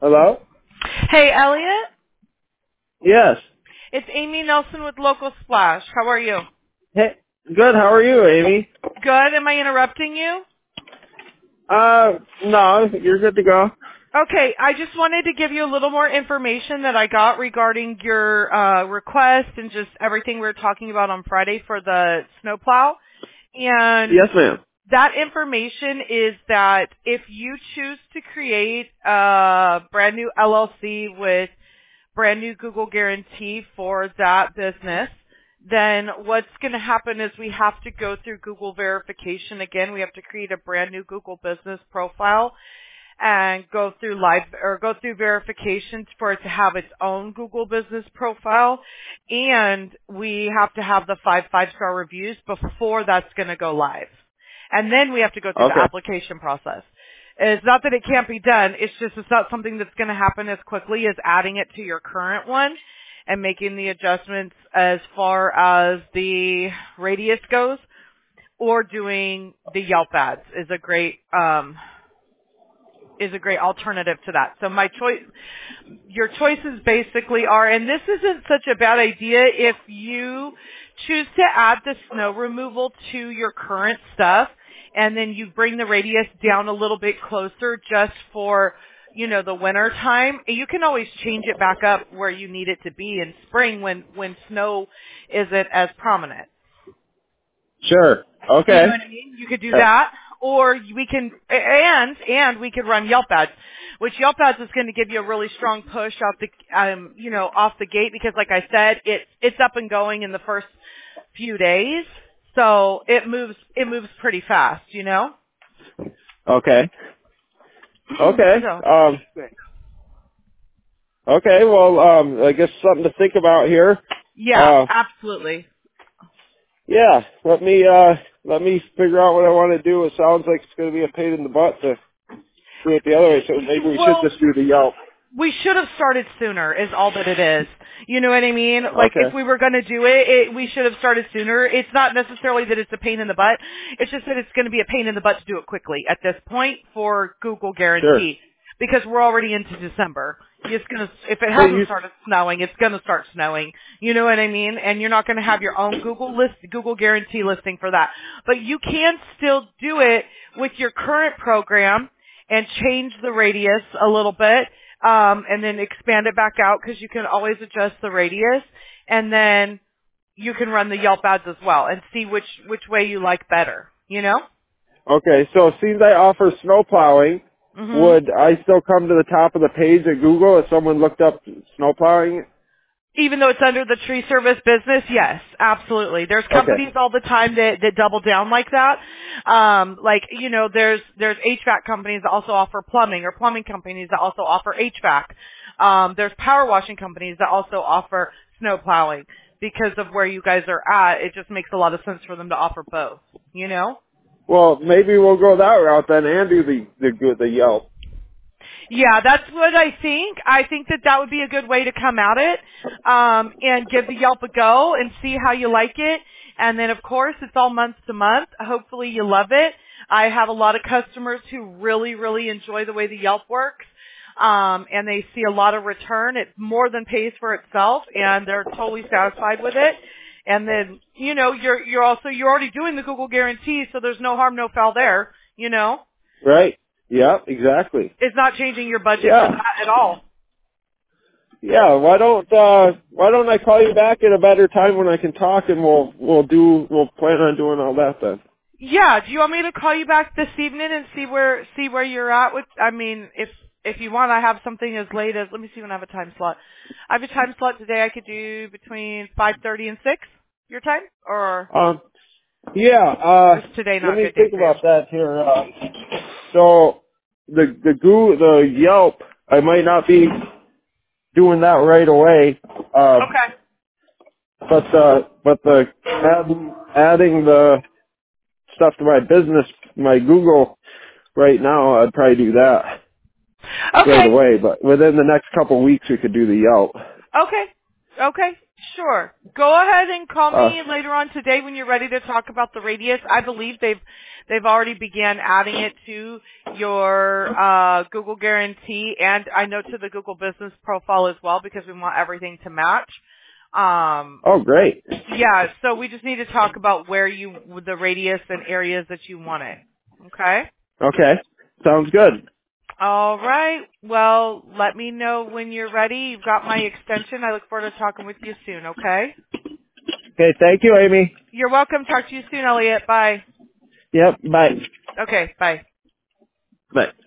Hello? Hey, Elliot. Yes. It's Amy Nelson with Local Splash. How are you? Hey, good. How are you, Amy? Good. Am I interrupting you? No, you're good to go. Okay, I just wanted to give you a little more information that I got regarding your request and just everything we were talking about on Friday for the snowplow. And Yes, ma'am. that information is that if you choose to create a brand new LLC with brand new Google guarantee for that business, then what's going to happen is we have to go through Google verification again. We have to create a brand new Google business profile and go through verifications for it to have its own Google business profile. And we have to have the five-star reviews before that's going to go live. And then we have to go through the Okay. application process. It's not that it can't be done. It's just it's not something that's going to happen as quickly as adding it to your current one and making the adjustments as far as the radius goes, or doing the Yelp ads is a great alternative to that. So your choices basically are, and this isn't such a bad idea if you choose to add the snow removal to your current stuff, and then you bring the radius down a little bit closer just for, the winter time. You can always change it back up where you need it to be in spring when snow isn't as prominent. Sure. You know Okay. what I mean? You could do that, or we can, and we could run Yelp ads, which Yelp ads is going to give you a really strong push off off the gate, because like I said, it's up and going in the first few days, so it moves pretty fast, Okay. Okay. So Okay. Well, I guess something to think about here. yeah, absolutely. Yeah. Let me figure out what I want to do. It sounds like it's going to be a pain in the butt to do it the other way, so maybe we should Well, just do the Yelp. we should have started sooner is all that it is. You know what I mean? Like, if Okay. we were going to do it, we should have started sooner. It's not necessarily that it's a pain in the butt. It's just that it's going to be a pain in the butt to do it quickly at this point for Google Sure. Guarantee, because we're already into December. If it So hasn't started snowing, it's going to start snowing. You know what I mean? And you're not going to have your own Google Guarantee listing for that. But you can still do it with your current program and change the radius a little bit, and then expand it back out, because you can always adjust the radius, and then you can run the Yelp ads as well and see which way you like better, Okay, so since I offer snow plowing, Mhm. would I still come to the top of the page at Google if someone looked up snow plowing? Even though it's under the tree service business, yes, absolutely. There's Okay, companies all the time that double down like that. There's HVAC companies that also offer plumbing, or plumbing companies that also offer HVAC. There's power washing companies that also offer snow plowing. Because of where you guys are at, it just makes a lot of sense for them to offer both, well, maybe we'll go that route then and do the Yelp. Yeah, that's what I think. I think that would be a good way to come at it, and give the Yelp a go and see how you like it. And then, of course, it's all month to month. Hopefully you love it. I have a lot of customers who really, really enjoy the way the Yelp works, and they see a lot of return. It more than pays for itself, and they're totally satisfied with it. And then, you're already doing the Google Guarantee, so there's no harm, no foul there. Right? Yeah, exactly. It's not changing your budget for Yeah, that at all. yeah. Why don't I call you back at a better time when I can talk, and we'll plan on doing all that then. Yeah, do you want me to call you back this evening and see where you're at with, if you want, I have something as late as, let me see when I have a time slot. I have a time slot today I could do between 5:30 and 6, your time, or Yeah. is today Let not a me good day think for you? about that here. So the Yelp, I might not be doing that right away. Okay. But the adding the stuff to my business, my Google right now, I'd probably do that right Okay. away. But within the next couple of weeks, we could do the Yelp. Okay. Okay. Sure. Go ahead and call me later on today when you're ready to talk about the radius. I believe they've already began adding it to your Google Guarantee, and I know to the Google Business profile as well, because we want everything to match. Oh, great. Yeah, so we just need to talk about the radius and areas that you want it. Okay? Okay. Sounds good. All right. Well, let me know when you're ready. You've got my extension. I look forward to talking with you soon, okay? Okay, thank you, Amy. You're welcome. Talk to you soon, Elliot. Bye. Yep, bye. Okay, bye. Bye.